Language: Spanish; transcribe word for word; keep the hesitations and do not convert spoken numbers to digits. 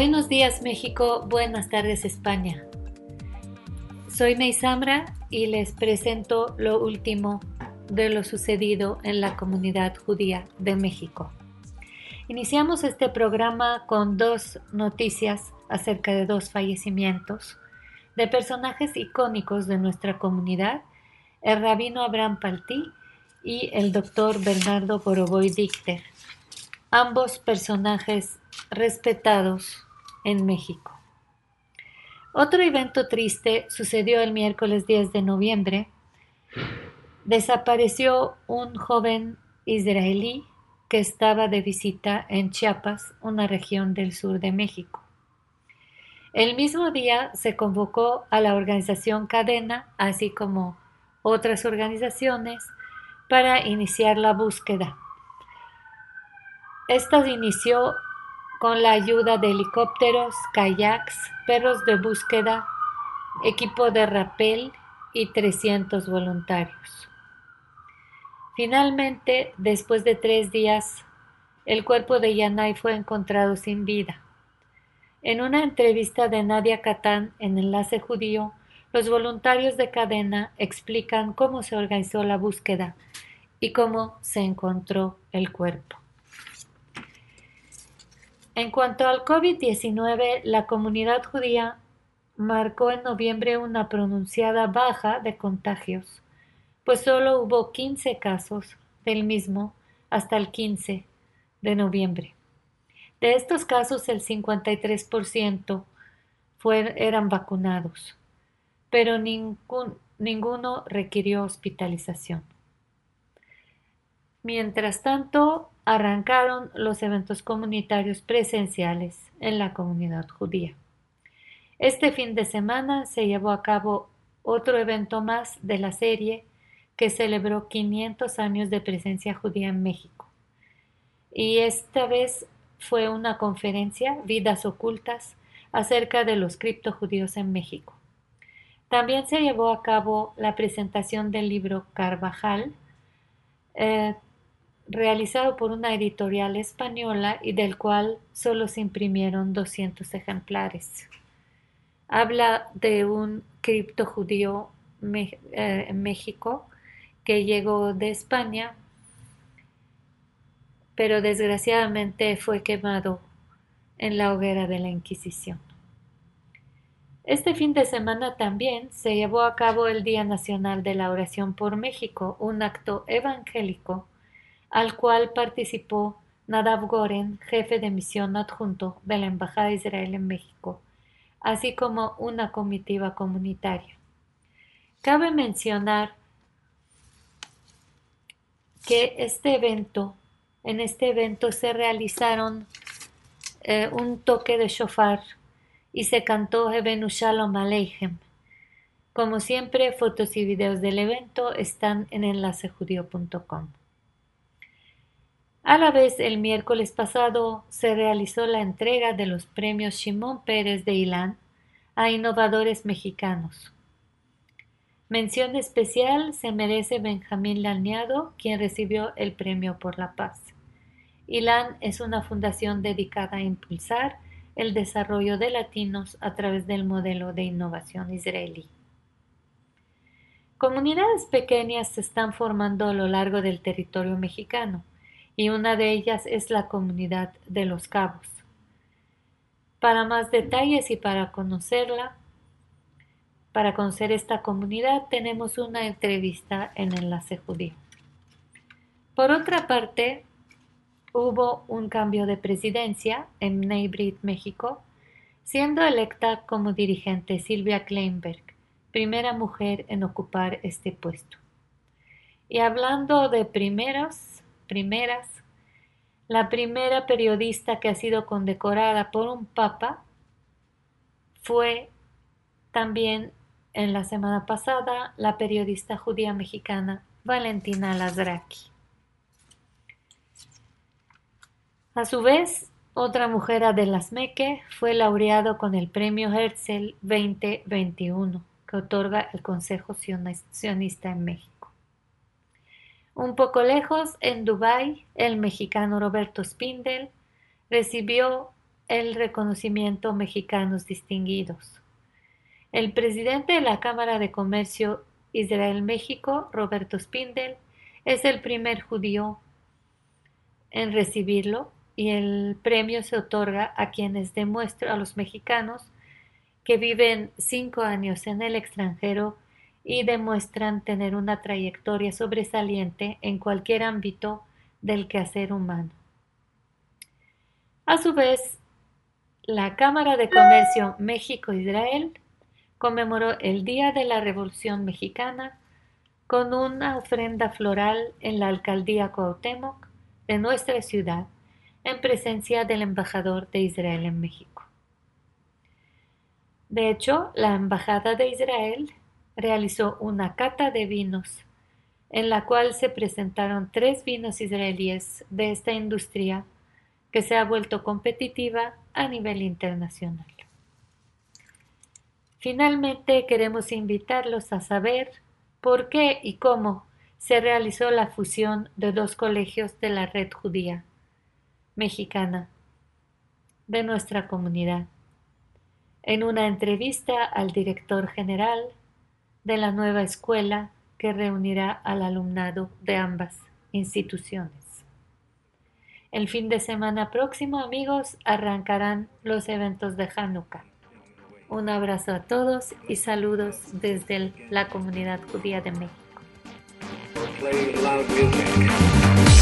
Buenos días México, buenas tardes España. Soy Meisamra y les presento lo último de lo sucedido en la comunidad judía de México. Iniciamos este programa con dos noticias acerca de dos fallecimientos de personajes icónicos de nuestra comunidad, el rabino Abraham Paltí y el doctor Bernardo Boroboy Dichter, ambos personajes respetados en México. Otro evento triste sucedió el miércoles diez de noviembre. Desapareció un joven israelí que estaba de visita en Chiapas, una región del sur de México. El mismo día se convocó a la organización Cadena, así como otras organizaciones, para iniciar la búsqueda. Esta inició con la ayuda de helicópteros, kayaks, perros de búsqueda, equipo de rapel y trescientos voluntarios. Finalmente, después de tres días, el cuerpo de Yanai fue encontrado sin vida. En una entrevista de Nadia Katán en Enlace Judío, los voluntarios de Cadena explican cómo se organizó la búsqueda y cómo se encontró el cuerpo. En cuanto al COVID diecinueve, la comunidad judía marcó en noviembre una pronunciada baja de contagios, pues solo hubo quince casos del mismo hasta el quince de noviembre. De estos casos, el cincuenta y tres por ciento fue, eran vacunados, pero ningún, ninguno requirió hospitalización. Mientras tanto, arrancaron los eventos comunitarios presenciales en la comunidad judía. Este fin de semana se llevó a cabo otro evento más de la serie que celebró quinientos años de presencia judía en México. Y esta vez fue una conferencia, Vidas Ocultas, acerca de los criptojudíos en México. También se llevó a cabo la presentación del libro Carvajal, eh, realizado por una editorial española y del cual solo se imprimieron doscientos ejemplares. Habla de un criptojudío me, eh, en México que llegó de España, pero desgraciadamente fue quemado en la hoguera de la Inquisición. Este fin de semana también se llevó a cabo el Día Nacional de la Oración por México, un acto evangélico al cual participó Nadav Goren, jefe de misión adjunto de la Embajada de Israel en México, así como una comitiva comunitaria. Cabe mencionar que este evento, en este evento se realizaron eh, un toque de shofar y se cantó Hebenu Shalom Aleichem. Como siempre, fotos y videos del evento están en enlace judío punto com. A la vez, el miércoles pasado se realizó la entrega de los premios Shimón Pérez de Ilán a innovadores mexicanos. Mención especial se merece Benjamín Laniado, quien recibió el Premio por la Paz. Ilán es una fundación dedicada a impulsar el desarrollo de latinos a través del modelo de innovación israelí. Comunidades pequeñas se están formando a lo largo del territorio mexicano, y una de ellas es la comunidad de Los Cabos. Para más detalles y para conocerla, para conocer esta comunidad, tenemos una entrevista en Enlace Judío. Por otra parte, hubo un cambio de presidencia en Bnei Brit, México, siendo electa como dirigente Silvia Kleinberg, primera mujer en ocupar este puesto. Y hablando de primeros, primeras, la primera periodista que ha sido condecorada por un papa fue también en la semana pasada la periodista judía mexicana Valentina Lazraki. A su vez, otra mujer, Adela Smeke, fue laureado con el premio Herzl veinte veintiuno que otorga el Consejo Sionista en México. Un poco lejos, en Dubái, el mexicano Roberto Spindel recibió el reconocimiento mexicanos distinguidos. El presidente de la Cámara de Comercio Israel-México, Roberto Spindel, es el primer judío en recibirlo y el premio se otorga a quienes demuestran a los mexicanos que viven cinco años en el extranjero y demuestran tener una trayectoria sobresaliente en cualquier ámbito del quehacer humano. A su vez, la Cámara de Comercio México-Israel conmemoró el Día de la Revolución Mexicana con una ofrenda floral en la Alcaldía Cuauhtémoc de nuestra ciudad, en presencia del embajador de Israel en México. De hecho, la Embajada de Israel realizó una cata de vinos, en la cual se presentaron tres vinos israelíes de esta industria que se ha vuelto competitiva a nivel internacional. Finalmente, queremos invitarlos a saber por qué y cómo se realizó la fusión de dos colegios de la red judía mexicana de nuestra comunidad, en una entrevista al director general de la nueva escuela que reunirá al alumnado de ambas instituciones. El fin de semana próximo, amigos, arrancarán los eventos de Hanukkah. Un abrazo a todos y saludos desde la comunidad judía de México.